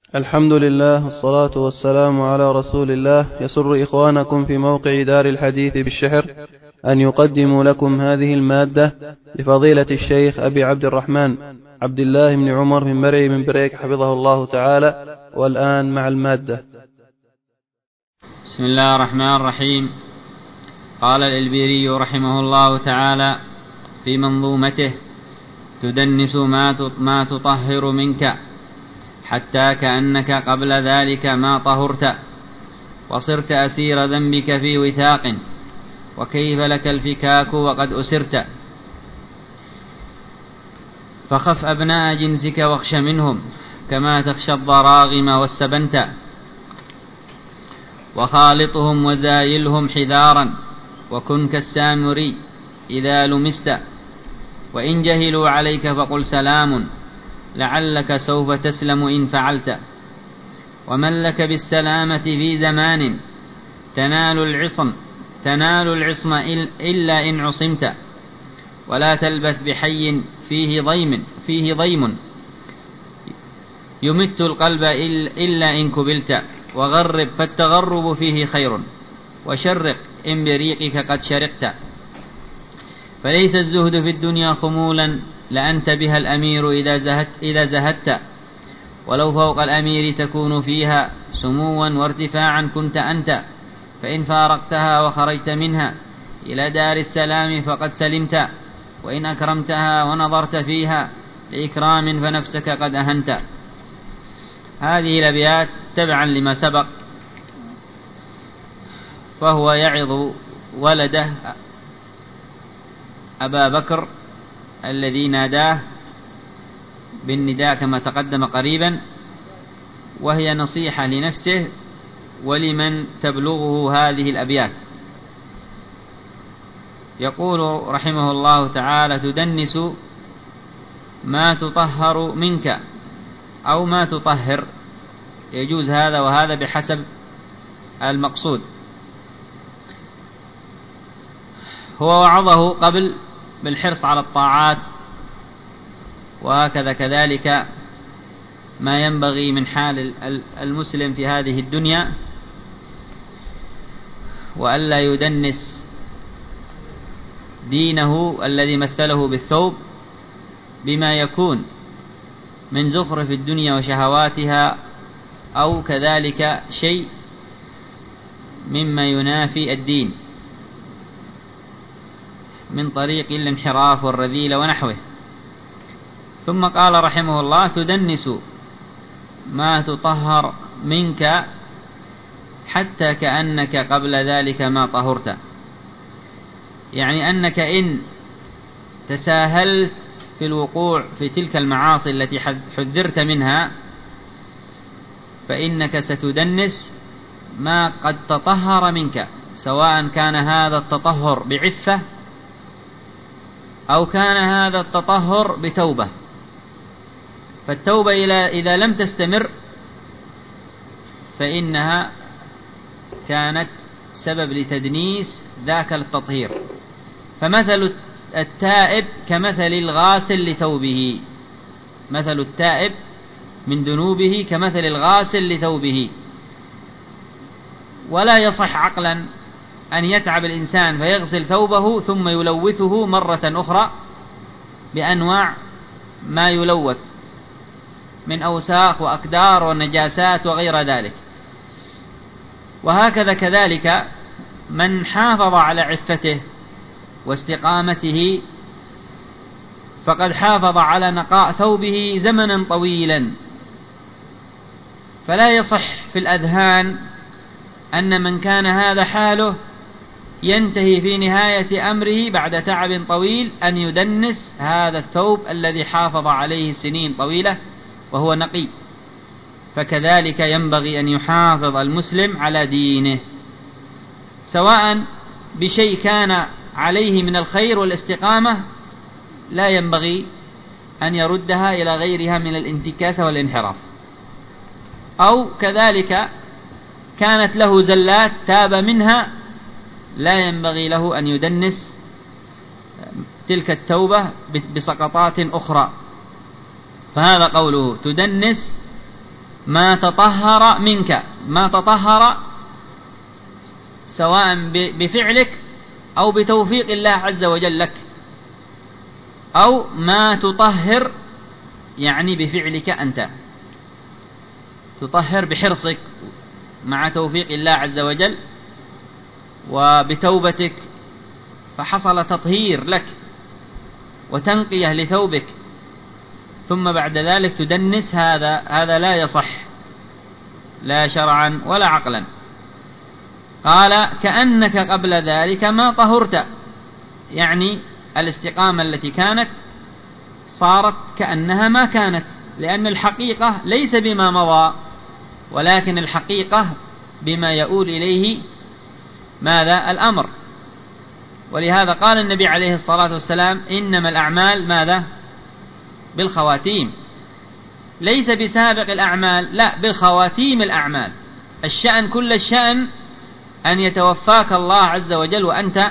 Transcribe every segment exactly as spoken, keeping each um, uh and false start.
الحمد لله والصلاة والسلام على رسول الله. يسر إخوانكم في موقع دار الحديث بالشحر أن يقدموا لكم هذه المادة لفضيلة الشيخ أبي عبد الرحمن عبد الله بن عمر بن مرعي بن بريك حفظه الله تعالى. والآن مع المادة. بسم الله الرحمن الرحيم. قال الإلبيري رحمه الله تعالى في منظومته: تدنس ما تطهر منك حتى كأنك قبل ذلك ما طهرت، وصرت أسير ذنبك في وثاق، وكيف لك الفكاك وقد أسرت. فخف أبناء جنسك واخش منهم كما تخشى الضراغم والسبنت، وخالطهم وزايلهم حذارا، وكن كالسامري إذا لمست. وإن جهلوا عليك فقل سلام، لعلك سوف تسلم إن فعلت. ومن لك بالسلامة في زمان تنال العصم تنال العصم إلا إن عصمت. ولا تلبث بحي فيه ضيم فيه ضيم يمت القلب إلا إن كبلت. وغرب فالتغرب فيه خير، وشرق إن بريقك قد شرقت. فليس الزهد في الدنيا خمولا، لأنت بها الأمير إذا زهدت, إذا زهدت. ولو فوق الأمير تكون فيها سموا وارتفاعا كنت أنت. فإن فارقتها وخرجت منها إلى دار السلام فقد سلمت. وإن أكرمتها ونظرت فيها لإكرام فنفسك قد أهنت. هذه الأبيات تبعا لما سبق، فهو يعظ ولده أبا بكر الذي ناداه بالنداء كما تقدم قريبا، وهي نصيحة لنفسه ولمن تبلغه هذه الأبيات. يقول رحمه الله تعالى: تدنس ما تطهر منك، أو ما تطهر، يجوز هذا وهذا بحسب المقصود. هو وعظه قبل بالحرص على الطاعات، وهكذا كذلك ما ينبغي من حال المسلم في هذه الدنيا، وألا يدنس دينه الذي مثله بالثوب بما يكون من زخرف الدنيا وشهواتها، أو كذلك شيء مما ينافي الدين من طريق الانحراف والرذيل ونحوه. ثم قال رحمه الله: تدنس ما تطهر منك حتى كأنك قبل ذلك ما طهرت. يعني أنك إن تساهلت في الوقوع في تلك المعاصي التي حذرت منها، فإنك ستدنس ما قد تطهر منك، سواء كان هذا التطهر بعفة أو كان هذا التطهر بتوبة. فالتوبة إذا لم تستمر فإنها كانت سبب لتدنيس ذاك التطهير. فمثل التائب كمثل الغاسل لثوبه، مثل التائب من ذنوبه كمثل الغاسل لثوبه. ولا يصح عقلا أن يتعب الإنسان فيغسل ثوبه ثم يلوثه مرة أخرى بأنواع ما يلوث من أوساخ وأكدار ونجاسات وغير ذلك. وهكذا كذلك من حافظ على عفته واستقامته فقد حافظ على نقاء ثوبه زمنا طويلا. فلا يصح في الأذهان أن من كان هذا حاله ينتهي في نهاية أمره بعد تعب طويل أن يدنس هذا الثوب الذي حافظ عليه سنين طويلة وهو نقي. فكذلك ينبغي أن يحافظ المسلم على دينه، سواء بشيء كان عليه من الخير والاستقامة، لا ينبغي أن يردها إلى غيرها من الانتكاسة والانحراف، أو كذلك كانت له زلات تاب منها، لا ينبغي له أن يدنس تلك التوبة بسقطات أخرى. فهذا قوله: تدنس ما تطهر منك، ما تطهر سواء بفعلك أو بتوفيق الله عز وجل لك، أو ما تطهر يعني بفعلك أنت، تطهر بحرصك مع توفيق الله عز وجل وبتوبتك، فحصل تطهير لك وتنقية لثوبك، ثم بعد ذلك تدنس، هذا هذا لا يصح لا شرعا ولا عقلا. قال كأنك قبل ذلك ما طهرت، يعني الاستقامة التي كانت صارت كأنها ما كانت، لأن الحقيقة ليس بما مضى، ولكن الحقيقة بما يؤول إليه ماذا؟ الأمر. ولهذا قال النبي عليه الصلاة والسلام إنما الأعمال ماذا؟ بالخواتيم، ليس بسابق الأعمال، لا، بالخواتيم الأعمال. الشأن كل الشأن أن يتوفاك الله عز وجل وأنت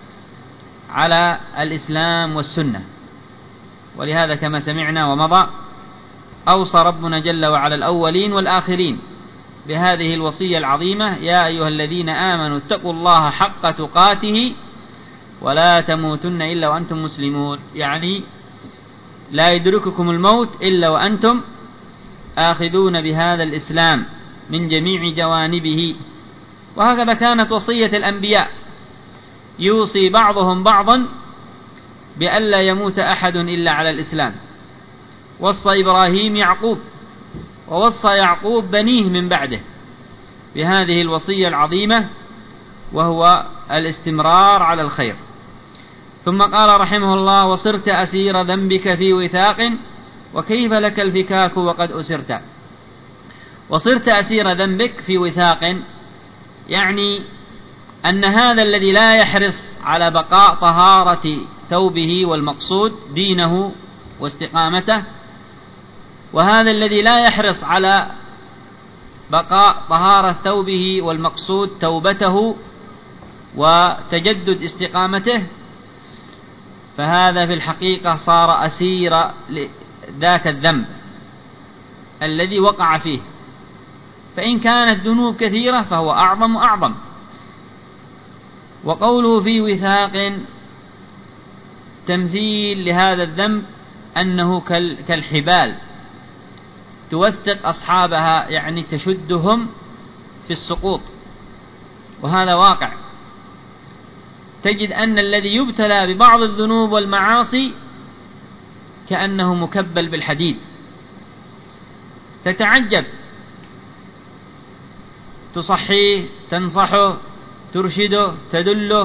على الإسلام والسنة. ولهذا كما سمعنا ومضى أوصى ربنا جل وعلا الأولين والآخرين بهذه الوصية العظيمة: يا أيها الذين آمنوا اتقوا الله حق تقاته ولا تموتن إلا وأنتم مسلمون، يعني لا يدرككم الموت إلا وأنتم آخذون بهذا الإسلام من جميع جوانبه. وهكذا كانت وصية الأنبياء، يوصي بعضهم بعضا بألا يموت أحد إلا على الإسلام. وصى إبراهيم يعقوب، ووصى يعقوب بنيه من بعده بهذه الوصية العظيمة، وهو الاستمرار على الخير. ثم قال رحمه الله: وصرت أسير ذنبك في وثاق وكيف لك الفكاك وقد أسرت. وصرت أسير ذنبك في وثاق، يعني أن هذا الذي لا يحرص على بقاء طهارة ثوبه والمقصود دينه واستقامته، وهذا الذي لا يحرص على بقاء طهارة ثوبه والمقصود توبته وتجدد استقامته، فهذا في الحقيقة صار أسير ذاك الذنب الذي وقع فيه. فإن كانت ذنوب كثيرة فهو أعظم أعظم. وقوله في وثاق تمثيل لهذا الذنب أنه كالحبال توثق أصحابها، يعني تشدهم في السقوط، وهذا واقع. تجد أن الذي يبتلى ببعض الذنوب والمعاصي كأنه مكبل بالحديد، تتعجب، تصحيه، تنصحه، ترشده، تدله،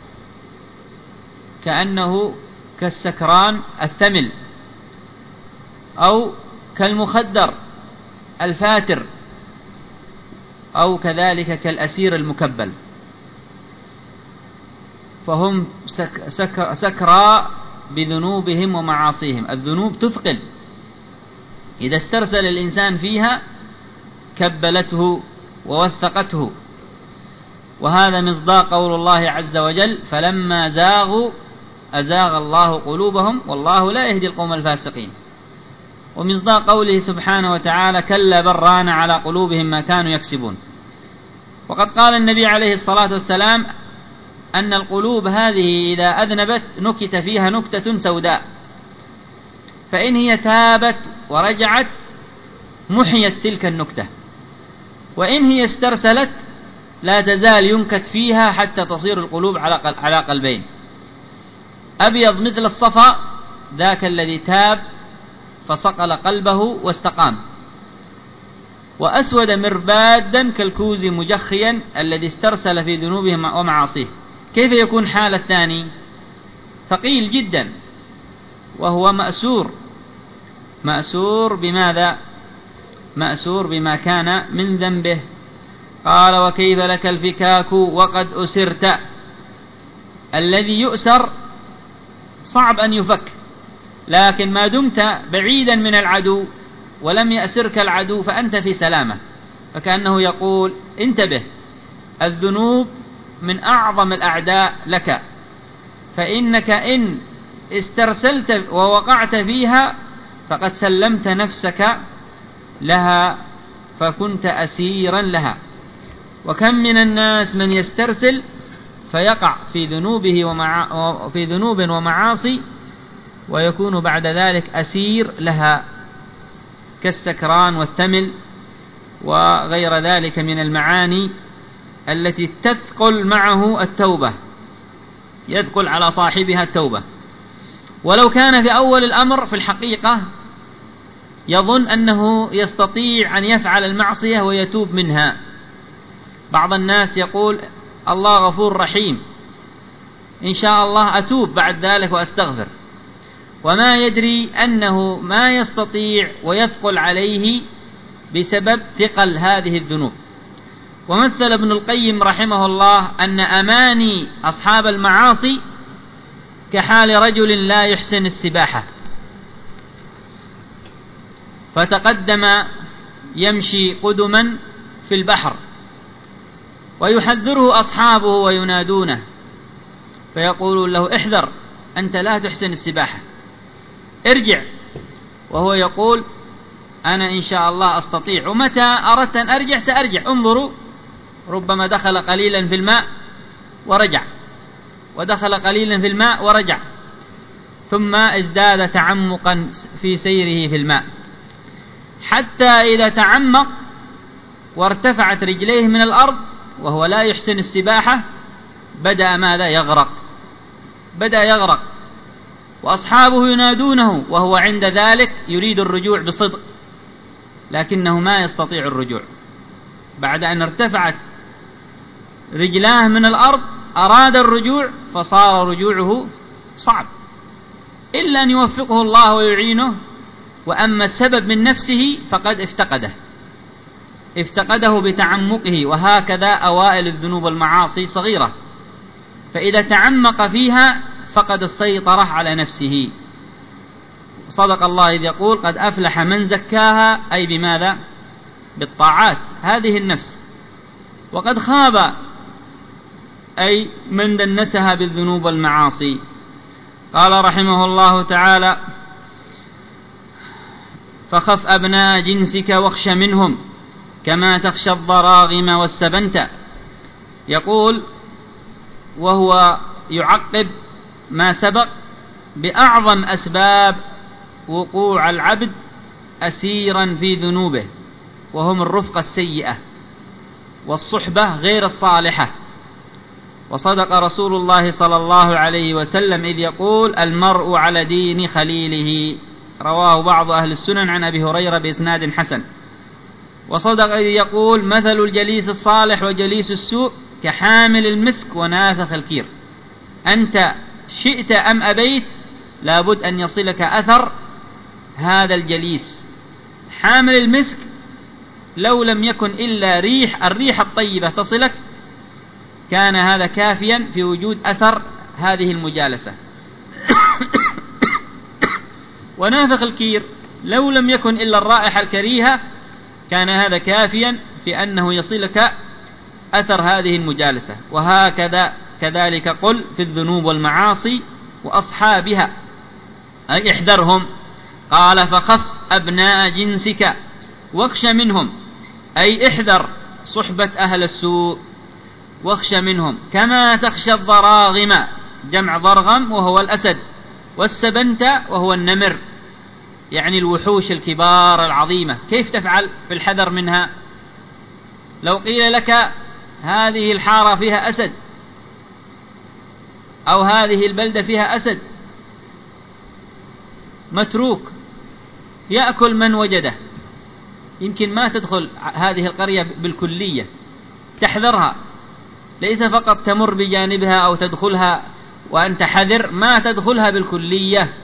كأنه كالسكران الثمل أو كالمخدر الفاتر أو كذلك كالأسير المكبل. فهم سك سك سكرى بذنوبهم ومعاصيهم. الذنوب تثقل، إذا استرسل الإنسان فيها كبلته ووثقته. وهذا مصداق قول الله عز وجل: فلما زاغوا أزاغ الله قلوبهم والله لا يهدي القوم الفاسقين. ومصداق قوله سبحانه وتعالى: كلا بل ران على قلوبهم ما كانوا يكسبون. وقد قال النبي عليه الصلاة والسلام أن القلوب هذه إذا أذنبت نكت فيها نكتة سوداء، فإن هي تابت ورجعت محيت تلك النكتة، وإن هي استرسلت لا تزال ينكت فيها حتى تصير القلوب على قلبين: أبيض مثل الصفا ذاك الذي تاب فصقل قلبه واستقام، وأسود مربادا كالكوز مجخيا الذي استرسل في ذنوبه ومعاصيه. كيف يكون حال الثاني؟ ثقيل جدا، وهو مأسور. مأسور بماذا؟ مأسور بما كان من ذنبه. قال: وكيف لك الفكاك وقد أسرت. الذي يؤسر صعب أن يفك، لكن ما دمت بعيدا من العدو ولم يأسرك العدو فأنت في سلامة. فكأنه يقول: انتبه، الذنوب من أعظم الأعداء لك، فإنك إن استرسلت ووقعت فيها فقد سلمت نفسك لها فكنت أسيرا لها. وكم من الناس من يسترسل فيقع في ذنوبه ومع في ذنوب ومعاصي ويكون بعد ذلك أسير لها، كالسكران والثمل وغير ذلك من المعاني التي تثقل معه التوبة، يثقل على صاحبها التوبة. ولو كان في أول الأمر في الحقيقة يظن أنه يستطيع أن يفعل المعصية ويتوب منها. بعض الناس يقول الله غفور رحيم، إن شاء الله أتوب بعد ذلك وأستغفر، وما يدري أنه ما يستطيع ويثقل عليه بسبب ثقل هذه الذنوب. ومثل ابن القيم رحمه الله أن أماني أصحاب المعاصي كحال رجل لا يحسن السباحة فتقدم يمشي قدما في البحر ويحذره أصحابه وينادونه فيقولون له احذر أنت لا تحسن السباحة، ارجع، وهو يقول أنا إن شاء الله أستطيع، ومتى أردت أن أرجع سأرجع. انظروا، ربما دخل قليلا في الماء ورجع، ودخل قليلا في الماء ورجع، ثم ازداد تعمقا في سيره في الماء، حتى إذا تعمق وارتفعت رجليه من الأرض وهو لا يحسن السباحة بدأ ماذا؟ يغرق، بدأ يغرق، وأصحابه ينادونه وهو عند ذلك يريد الرجوع بصدق، لكنه ما يستطيع الرجوع. بعد أن ارتفعت رجلاه من الأرض أراد الرجوع فصار رجوعه صعب، إلا أن يوفقه الله ويعينه. وأما السبب من نفسه فقد افتقده افتقده بتعمقه. وهكذا أوائل الذنوب والمعاصي صغيرة، فإذا تعمق فيها فقد السيطرة على نفسه. صدق الله إذ يقول قد أفلح من زكاها، أي بماذا؟ بالطاعات هذه النفس. وقد خاب أي من دنسها بالذنوب والمعاصي. قال رحمه الله تعالى فخف أبناء جنسك واخش منهم كما تخشى الضراغم والسبنت. يقول وهو يعقب ما سبق بأعظم أسباب وقوع العبد أسيرا في ذنوبه، وهم الرفقة السيئة والصحبة غير الصالحة. وصدق رسول الله صلى الله عليه وسلم إذ يقول المرء على دين خليله، رواه بعض أهل السنن عن أبي هريرة بإسناد حسن. وصدق إذ يقول مثل الجليس الصالح وجليس السوء كحامل المسك ونافخ الكير، أنت شئت أم أبيت لابد أن يصلك أثر هذا الجليس. حامل المسك لو لم يكن إلا ريح الريح الطيبة تصلك كان هذا كافيا في وجود أثر هذه المجالسة. ونافخ الكير لو لم يكن إلا الرائحة الكريهة كان هذا كافيا في أنه يصلك أثر هذه المجالسة. وهكذا كذلك قل في الذنوب والمعاصي وأصحابها، أي احذرهم. قال فخف أبناء جنسك واخش منهم، أي احذر صحبة أهل السوء واخش منهم كما تخشى الضراغم، جمع ضرغم وهو الأسد، والسبنت وهو النمر، يعني الوحوش الكبار العظيمة. كيف تفعل في الحذر منها؟ لو قيل لك هذه الحارة فيها أسد أو هذه البلدة فيها أسد متروك يأكل من وجده، يمكن ما تدخل هذه القرية بالكلية، تحذرها، ليس فقط تمر بجانبها أو تدخلها وأنت حذر، ما تدخلها بالكلية.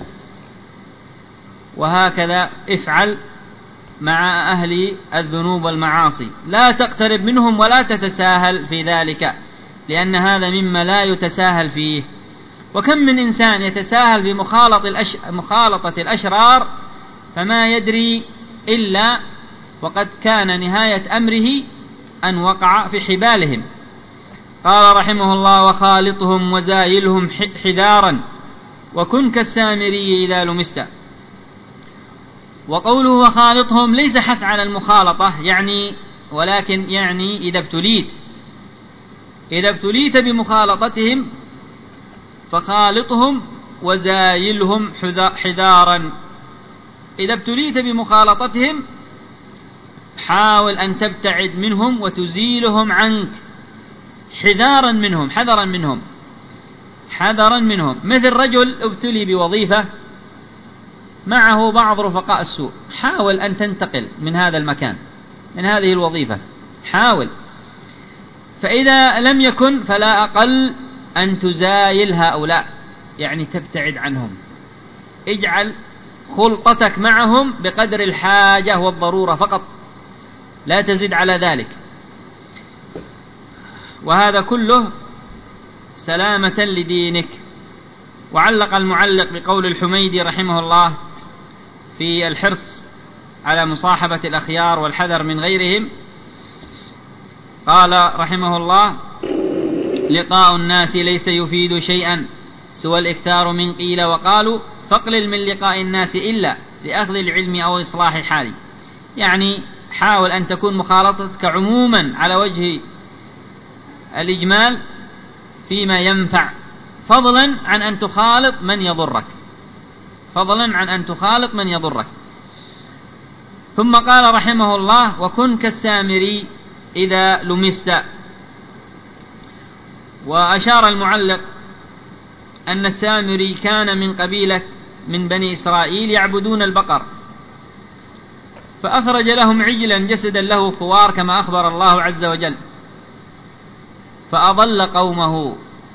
وهكذا افعل مع أهل الذنوب والمعاصي، لا تقترب منهم ولا تتساهل في ذلك، لأن هذا مما لا يتساهل فيه. وكم من إنسان يتساهل بمخالطة الأشرار فما يدري إلا وقد كان نهاية أمره أن وقع في حبالهم. قال رحمه الله وخالطهم وزايلهم حذارا وكن كالسامري إذا لمست. وقوله وخالطهم ليس حث على المخالطة يعني، ولكن يعني إذا ابتليت إذا ابتليت بمخالطتهم فخالطهم وزايلهم حذارا. إذا ابتليت بمخالطتهم حاول أن تبتعد منهم وتزيلهم عنك حذارا منهم حذرا منهم حذرا منهم مثل رجل ابتلي بوظيفة معه بعض رفقاء السوء، حاول أن تنتقل من هذا المكان من هذه الوظيفة، حاول. فإذا لم يكن فلا أقل أن تزايل هؤلاء، يعني تبتعد عنهم، اجعل خلطتك معهم بقدر الحاجة والضرورة فقط، لا تزد على ذلك. وهذا كله سلامة لدينك. وعلق المعلق بقول الحميدي رحمه الله في الحرص على مصاحبة الأخيار والحذر من غيرهم، قال رحمه الله: لقاء الناس ليس يفيد شيئا سوى الإكثار من قيل وقالوا، فاقلل من لقاء الناس إلا لأخذ العلم أو إصلاح حالي. يعني حاول أن تكون مخالطتك عموما على وجه الإجمال فيما ينفع، فضلا عن أن تخالط من يضرك فضلا عن أن تخالط من يضرك. ثم قال رحمه الله: وكن كالسامري إذا لمست. وأشار المعلق أن السامري كان من قبيلة من بني إسرائيل يعبدون البقر، فأخرج لهم عجلا جسدا له خوار كما أخبر الله عز وجل، فأضل قومه،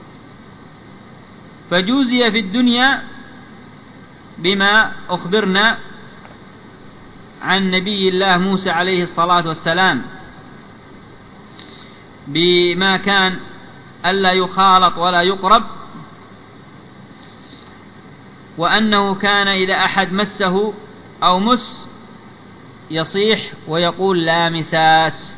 فجوزي في الدنيا بما أخبرنا عن نبي الله موسى عليه الصلاة والسلام بما كان ألا يخالط ولا يقرب، وأنه كان إذا أحد مسه أو مس يصيح ويقول لا مساس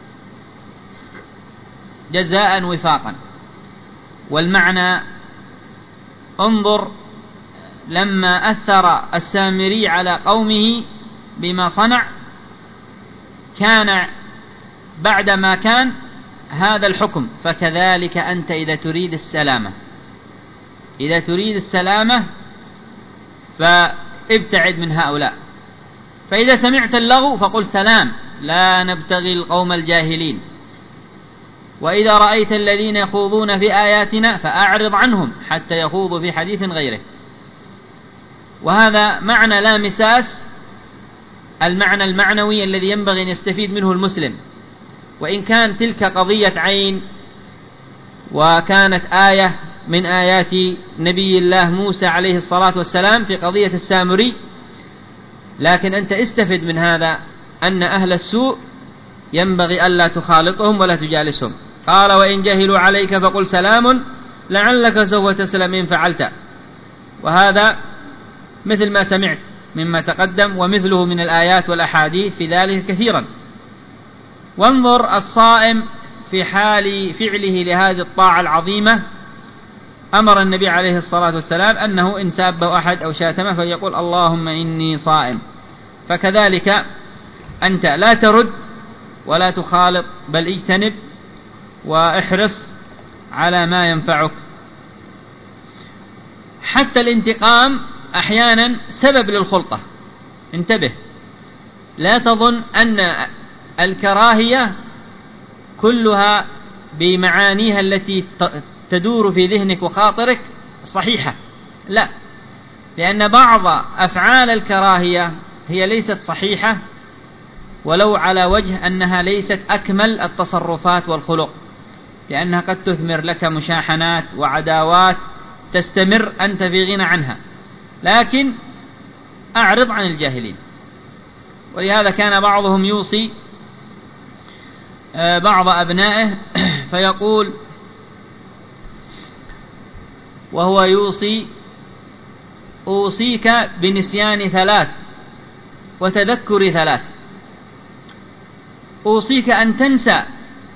جزاء وفاقا. والمعنى: انظر لما أثر السامري على قومه بما صنع، كان بعدما كان هذا الحكم، فكذلك أنت إذا تريد السلامة إذا تريد السلامة فابتعد من هؤلاء. فإذا سمعت اللغو فقل سلام، لا نبتغي القوم الجاهلين. وإذا رأيت الذين يخوضون في آياتنا فأعرض عنهم حتى يخوضوا في حديث غيره. وهذا معنى لا مساس، المعنى المعنوي الذي ينبغي أن يستفيد منه المسلم. وإن كان تلك قضية عين وكانت آية من آيات نبي الله موسى عليه الصلاة والسلام في قضية السامري، لكن أنت استفد من هذا أن أهل السوء ينبغي ألا تخالطهم ولا تجالسهم. قال: وإن جهلوا عليك فقل سلام لعلك سوف تسلم إن فعلت. وهذا مثل ما سمعت مما تقدم، ومثله من الآيات والأحاديث في ذلك كثيرا. وانظر الصائم في حال فعله لهذه الطاعة العظيمة، أمر النبي عليه الصلاة والسلام أنه إن سابه أحد أو شاتمه فيقول اللهم إني صائم. فكذلك أنت لا ترد ولا تخالط، بل اجتنب واحرص على ما ينفعك. حتى الانتقام أحيانا سبب للخلطة، انتبه، لا تظن أن الكراهية كلها بمعانيها التي تدور في ذهنك وخاطرك صحيحة، لا، لأن بعض أفعال الكراهية هي ليست صحيحة ولو على وجه أنها ليست أكمل التصرفات والخلق، لأنها قد تثمر لك مشاحنات وعداوات تستمر أنت في غنى عنها، لكن أعرض عن الجاهلين. ولهذا كان بعضهم يوصي بعض أبنائه فيقول وهو يوصي: أوصيك بنسيان ثلاث وتذكر ثلاث. أوصيك أن تنسى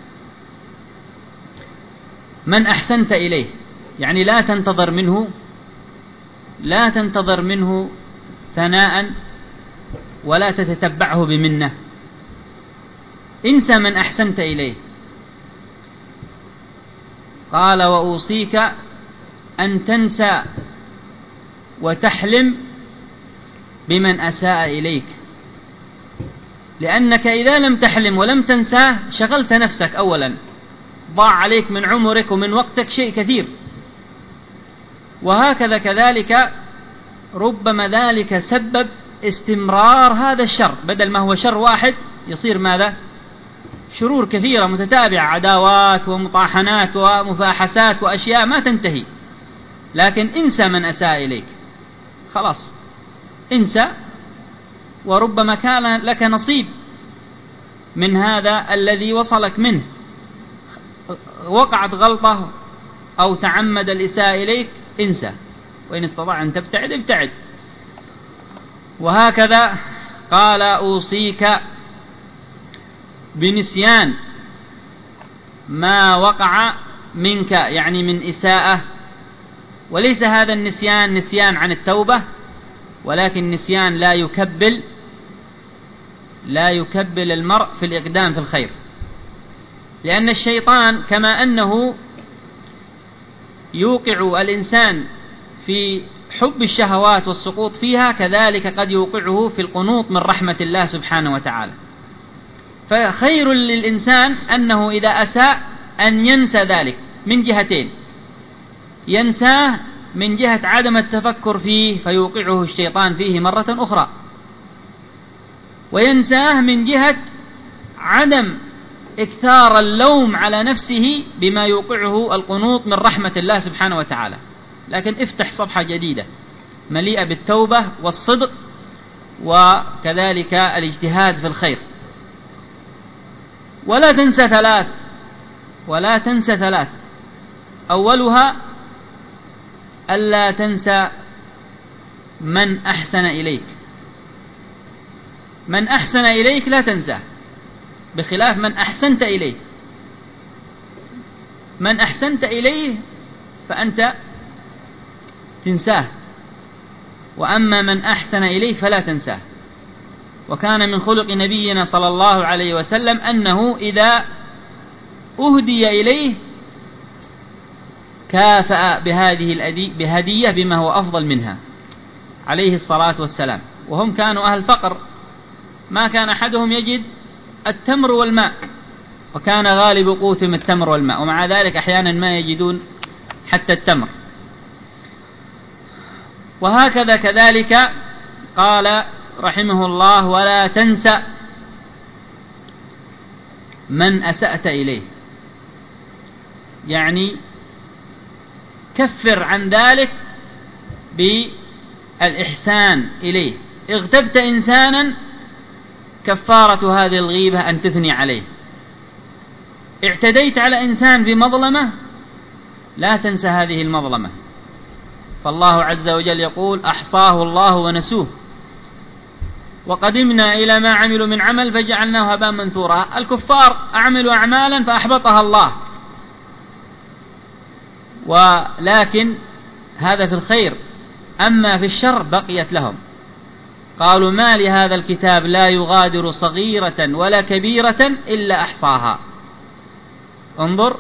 من أحسنت إليه، يعني لا تنتظر منه لا تنتظر منه ثناء ولا تتتبعه بمنة. انسى من أحسنت إليه. قال وأوصيك أن تنسى وتحلم بمن أساء إليك، لأنك إذا لم تحلم ولم تنساه شغلت نفسك، أولا ضاع عليك من عمرك ومن وقتك شيء كثير. وهكذا كذلك ربما ذلك سبب استمرار هذا الشر، بدل ما هو شر واحد يصير ماذا؟ شرور كثيرة متتابعة، عداوات ومطاحنات ومفاحسات وأشياء ما تنتهي. لكن انسى من أساء إليك، خلاص انسى، وربما كان لك نصيب من هذا الذي وصلك منه، وقعت غلطة أو تعمد الإساءة إليك، انسى، وإن استطاع أن تبتعد ابتعد. وهكذا قال أوصيك بنسيان ما وقع منك، يعني من إساءة. وليس هذا النسيان نسيان عن التوبة، ولكن نسيان لا يكبل لا يكبل المرء في الإقدام في الخير. لأن الشيطان كما أنه يوقع الإنسان في حب الشهوات والسقوط فيها، كذلك قد يوقعه في القنوط من رحمة الله سبحانه وتعالى. فخير للإنسان أنه إذا أساء أن ينسى ذلك من جهتين: ينساه من جهة عدم التفكر فيه فيوقعه الشيطان فيه مرة أخرى، وينساه من جهة عدم إكثار اللوم على نفسه بما يوقعه القنوط من رحمة الله سبحانه وتعالى. لكن افتح صفحة جديدة مليئة بالتوبة والصدق وكذلك الاجتهاد في الخير. ولا تنسى ثلاث ولا تنسى ثلاث أولها ألا تنسى من أحسن إليك. من أحسن إليك لا تنساه، بخلاف من أحسنت إليه. من أحسنت إليه فأنت تنساه، وأما من أحسن إليه فلا تنساه. وكان من خلق نبينا صلى الله عليه وسلم أنه إذا أهدي إليه كافأ بهذه الهدية بما هو أفضل منها عليه الصلاة والسلام. وهم كانوا أهل فقر، ما كان أحدهم يجد التمر والماء، وكان غالب قوتهم التمر والماء، ومع ذلك أحيانا ما يجدون حتى التمر. وهكذا كذلك قال رحمه الله: ولا تنسى من أسأت إليه، يعني كفر عن ذلك بالإحسان إليه. اغتبت إنسانا، كفارة هذه الغيبة أن تثني عليه. اعتديت على إنسان بمظلمة، لا تنسى هذه المظلمة، فالله عز وجل يقول: أحصاه الله ونسوه وقدمنا إلى ما عملوا من عمل فجعلناه هباء منثورا. الكفار أعملوا أعمالا فأحبطها الله، ولكن هذا في الخير، أما في الشر بقيت لهم. قالوا: ما لهذا الكتاب لا يغادر صغيرة ولا كبيرة إلا أحصاها. انظر،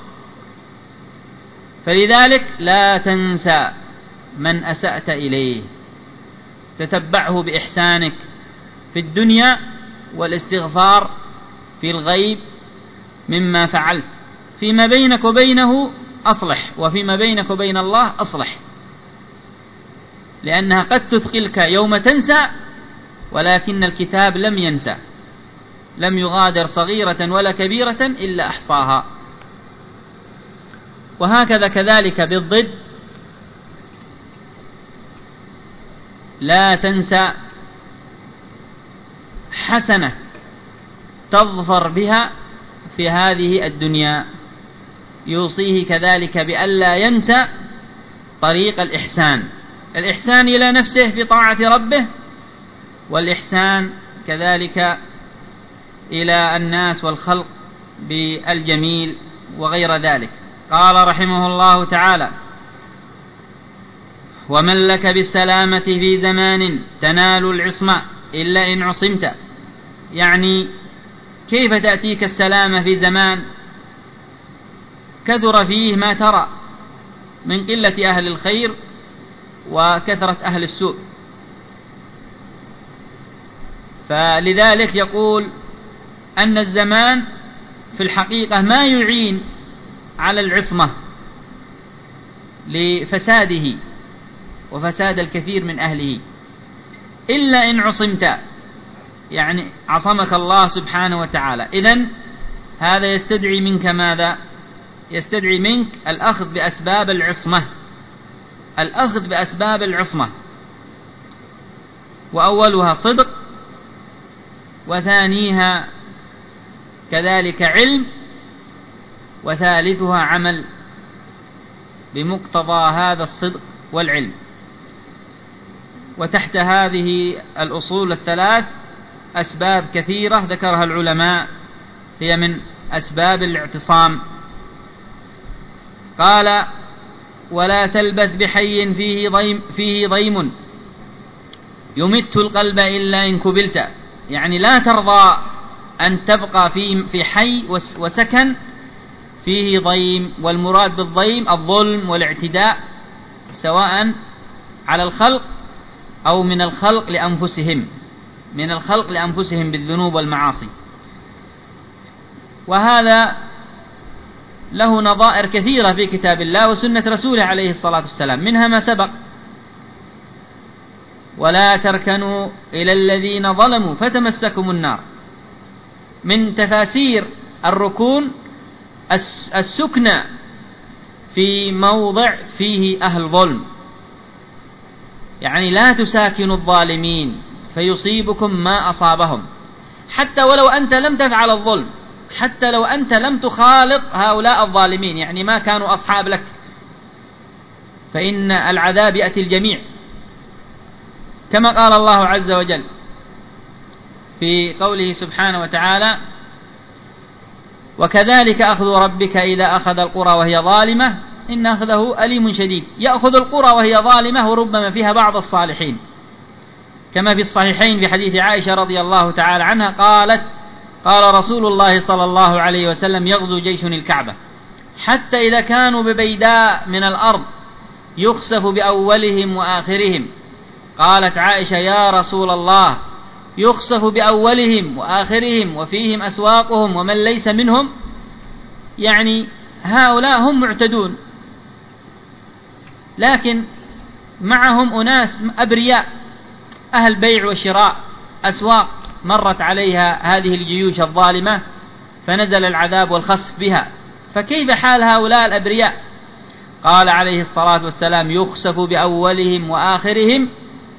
فلذلك لا تنسى من أسأت إليه، تتبعه بإحسانك في الدنيا والاستغفار في الغيب مما فعلت. فيما بينك وبينه أصلح، وفيما بينك وبين الله أصلح، لأنها قد تثقلك يوم تنسى، ولكن الكتاب لم ينسى، لم يغادر صغيرة ولا كبيرة إلا أحصاها. وهكذا كذلك بالضد: لا تنسى حسنة تظفر بها في هذه الدنيا. يوصيه كذلك بألا ينسى طريق الإحسان، الإحسان إلى نفسه في طاعة ربه، والإحسان كذلك إلى الناس والخلق بالجميل وغير ذلك. قال رحمه الله تعالى: ومن لك بالسلامة في زمان تنال العصمة إلا إن عصمت، يعني كيف تأتيك السلامة في زمان كثر فيه ما ترى من قلة أهل الخير وكثرة أهل السوء؟ فلذلك يقول أن الزمان في الحقيقة ما يعين على العصمة لفساده وفساد الكثير من أهله إلا إن عصمت، يعني عصمك الله سبحانه وتعالى. إذن هذا يستدعي منك ماذا؟ يستدعي منك الأخذ بأسباب العصمة، الأخذ بأسباب العصمة، وأولها صدق، وثانيها كذلك علم، وثالثها عمل بمقتضى هذا الصدق والعلم. وتحت هذه الأصول الثلاث أسباب كثيرة ذكرها العلماء هي من أسباب الاعتصام. قال: ولا تلبث بحي فيه ضيم, فيه ضيم يمت القلب إلا إن كبلت، يعني لا ترضى أن تبقى في في حي وسكن فيه ضيم، والمراد بالضيم الظلم والاعتداء سواء على الخلق أو من الخلق لأنفسهم من الخلق لأنفسهم بالذنوب والمعاصي. وهذا له نظائر كثيرة في كتاب الله وسنة رسوله عليه الصلاة والسلام، منها ما سبق: ولا تركنوا إلى الذين ظلموا فتمسكم النار. من تفاسير الركون السكن في موضع فيه أهل ظلم، يعني لا تساكنوا الظالمين فيصيبكم ما أصابهم، حتى ولو أنت لم تفعل الظلم، حتى لو أنت لم تخالط هؤلاء الظالمين، يعني ما كانوا أصحاب لك، فإن العذاب يأتي الجميع، كما قال الله عز وجل في قوله سبحانه وتعالى: وكذلك أخذ ربك إذا أخذ القرى وهي ظالمة إن أخذه أليم شديد. يأخذ القرى وهي ظالمة وربما فيها بعض الصالحين، كما في الصحيحين في حديث عائشة رضي الله تعالى عنها قالت: قال رسول الله صلى الله عليه وسلم: يغزو جيش الكعبة حتى إذا كانوا ببيداء من الأرض يخسف بأولهم وآخرهم. قالت عائشة: يا رسول الله، يخسف بأولهم وآخرهم وفيهم أسواقهم ومن ليس منهم؟ يعني هؤلاء هم معتدون، لكن معهم أناس أبرياء، أهل بيع وشراء، أسواق مرت عليها هذه الجيوش الظالمة فنزل العذاب والخسف بها، فكيف حال هؤلاء الأبرياء؟ قال عليه الصلاة والسلام: يخسف بأولهم وآخرهم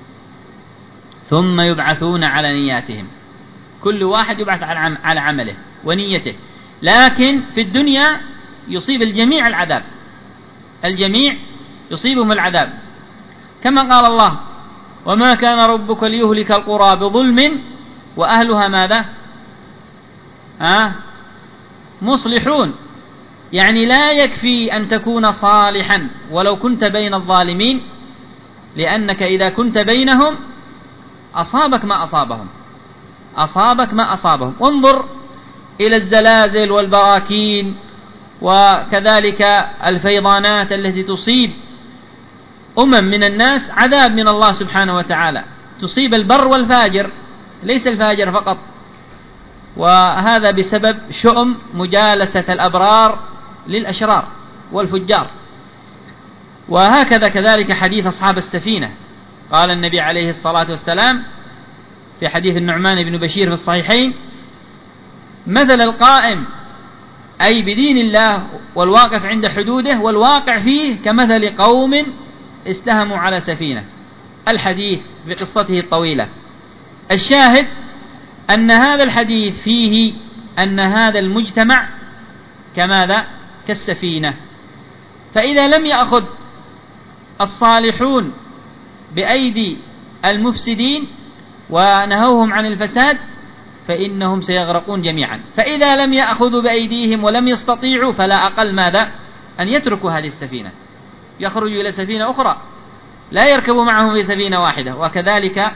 ثم يبعثون على نياتهم. كل واحد يبعث على عمله ونيته، لكن في الدنيا يصيب الجميع العذاب، الجميع يصيبهم العذاب، كما قال الله: وما كان ربك ليهلك القرى بظلم وأهلها ماذا؟ آه مصلحون. يعني لا يكفي أن تكون صالحا ولو كنت بين الظالمين، لأنك إذا كنت بينهم أصابك ما أصابهم أصابك ما أصابهم انظر إلى الزلازل والبراكين وكذلك الفيضانات التي تصيب أمم من الناس، عذاب من الله سبحانه وتعالى، تصيب البر والفاجر، ليس الفاجر فقط، وهذا بسبب شؤم مجالسة الأبرار للأشرار والفجار. وهكذا كذلك حديث أصحاب السفينة، قال النبي عليه الصلاة والسلام في حديث النعمان بن بشير في الصحيحين: مثل القائم أي بدين الله والواقف عند حدوده والواقع فيه كمثل قوم استهموا على سفينة. الحديث بقصته الطويلة. الشاهد أن هذا الحديث فيه أن هذا المجتمع كماذا؟ كالسفينة، فإذا لم يأخذ الصالحون بأيدي المفسدين ونهوهم عن الفساد فإنهم سيغرقون جميعا. فإذا لم يأخذوا بأيديهم ولم يستطيعوا فلا أقل ماذا؟ أن يتركوا هذه السفينة، يخرجوا إلى سفينة أخرى، لا يركبوا معهم في سفينة واحدة. وكذلك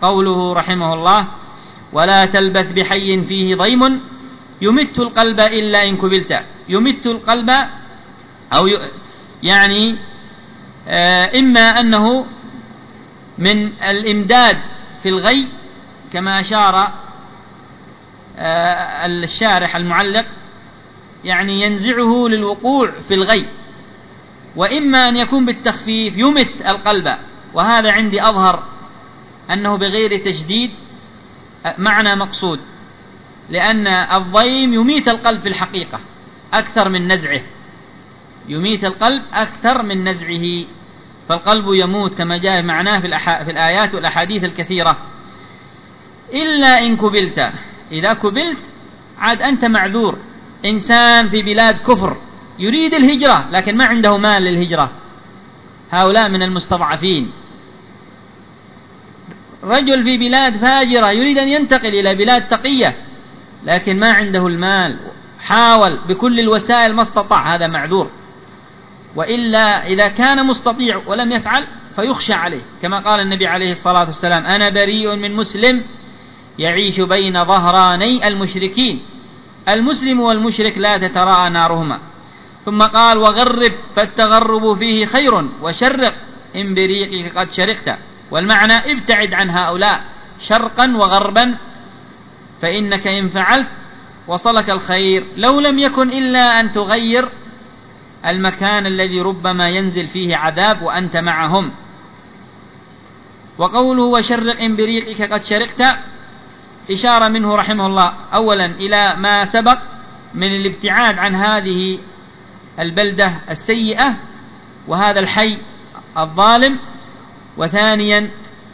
قوله رحمه الله: ولا تلبث بحي فيه ضيم يمت القلب إلا إن كبلت. يمت القلب أو يعني إما أنه من الإمداد في الغي كما أشار الشارح المعلق، يعني ينزعه للوقوع في الغي، وإما أن يكون بالتخفيف يمت القلب، وهذا عندي أظهر أنه بغير تشديد معنى مقصود، لأن الضيم يميت القلب في الحقيقة أكثر من نزعه، يميت القلب أكثر من نزعه، فالقلب يموت كما جاء معناه في, في الآيات والأحاديث الكثيرة. إلا إن كبلت، إذا كبلت عاد أنت معذور. إنسان في بلاد كفر يريد الهجرة لكن ما عنده مال للهجرة، هؤلاء من المستضعفين. رجل في بلاد فاجرة يريد أن ينتقل إلى بلاد تقية لكن ما عنده المال، حاول بكل الوسائل ما استطاع، هذا معذور. وإلا إذا كان مستطيع ولم يفعل فيخشى عليه، كما قال النبي عليه الصلاة والسلام: أنا بريء من مسلم يعيش بين ظهراني المشركين. المسلم والمشرك لا تتراءى نارهما. ثم قال: وغرب فالتغرب فيه خير، وشرق إن بريقك قد شرقت. والمعنى ابتعد عن هؤلاء شرقا وغربا، فإنك إن فعلت وصلك الخير، لو لم يكن إلا أن تغير المكان الذي ربما ينزل فيه عذاب وأنت معهم. وقوله وشرق إن بريقك قد شرقت إشارة منه رحمه الله أولا إلى ما سبق من الابتعاد عن هذه البلدة السيئة وهذا الحي الظالم، وثانيا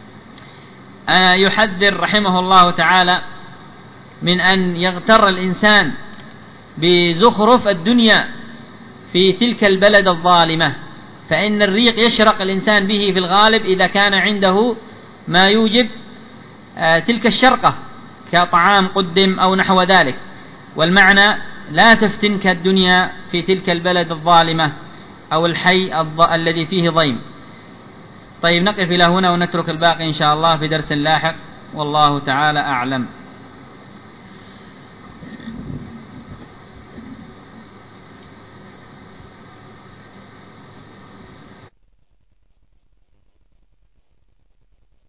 يحذر رحمه الله تعالى من أن يغتر الإنسان بزخرف الدنيا في تلك البلد الظالمة، فإن الريق يشرق الإنسان به في الغالب إذا كان عنده ما يوجب تلك الشرقة كطعام قدم أو نحو ذلك. والمعنى لا تفتنك الدنيا في تلك البلد الظالمة أو الحي الض... الذي فيه ضيم. طيب نقف إلى هنا ونترك الباقي إن شاء الله في درس لاحق، والله تعالى أعلم.